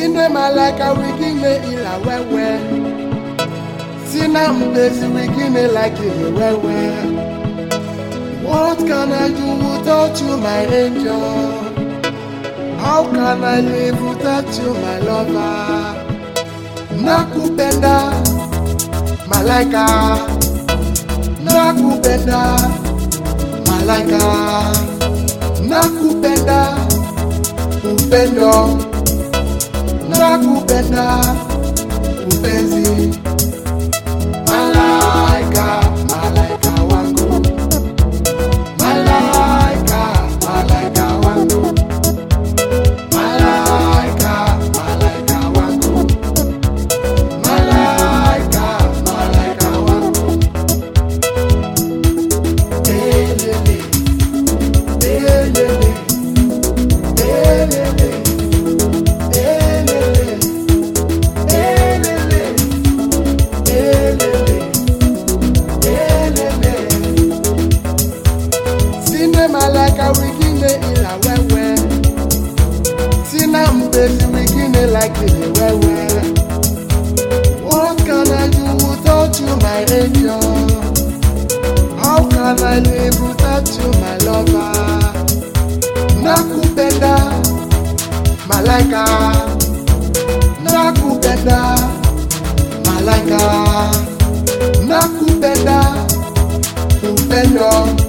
Sine malaika wikine ila wewe, sina mpenzi wikine lakini wewe. What can I do without you, my angel? How can I live without you, my lover? Nakupenda malaika, nakupenda malaika, nakupenda upendo, nakupenda mpenzi. Malaika, malaika wangu, malaika, malaika wangu, malaika, malaika wangu, malaika, malaika wangu. Elele, elele, elele, elele, elele, elele, elele. Sine malaika wikine ila wewe, sina mpenzi wikine lakini wewe. What can I do without you, my angel? How can I live without you, my lover? Nakupenda malaika, nakupenda malaika, nakupenda upendo.